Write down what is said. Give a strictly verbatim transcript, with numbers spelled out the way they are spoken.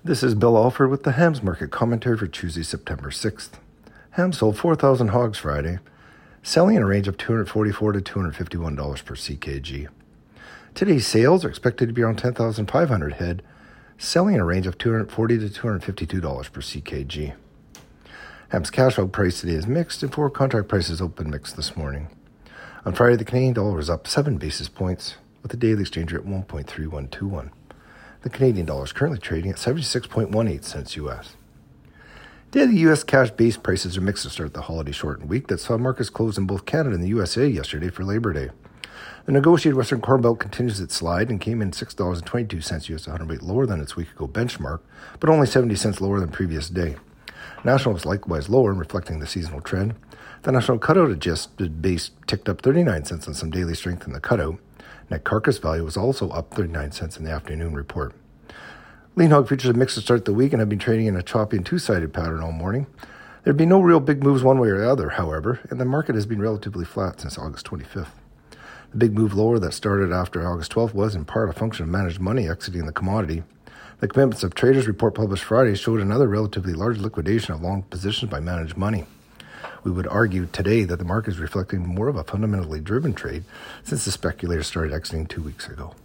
This is Bill Alford with the Hams Market Commentary for Tuesday, September sixth. Hams sold four thousand hogs Friday, selling in a range of two hundred forty-four dollars to two hundred fifty-one dollars per C K G. Today's sales are expected to be around ten thousand five hundred head, selling in a range of two hundred forty dollars to two hundred fifty-two dollars per C K G. Hams cash hog price today is mixed, and forward contract prices open mixed this morning. On Friday, the Canadian dollar was up seven basis points, with the daily exchange rate at one point three one two one. The Canadian dollar is currently trading at seventy-six point one eight cents U S. Daily U S cash base prices are mixed to start the holiday shortened week that saw markets close in both Canada and the U S A yesterday for Labor Day. The negotiated Western Corn Belt continues its slide and came in six dollars and twenty-two cents U S a hundredweight lower than its week-ago benchmark, but only seventy cents lower than previous day. National was likewise lower, reflecting the seasonal trend. The national cutout adjusted base ticked up thirty-nine cents on some daily strength in the cutout. Net carcass value was also up thirty-nine cents in the afternoon report. Lean hog futures have mixed to start the week and have been trading in a choppy and two-sided pattern all morning. There have been no real big moves one way or the other, however, and the market has been relatively flat since August twenty-fifth. The big move lower that started after August twelfth was in part a function of managed money exiting the commodity. The Commitments of Traders report published Friday showed another relatively large liquidation of long positions by managed money. We would argue today that the market is reflecting more of a fundamentally driven trade since the speculators started exiting two weeks ago.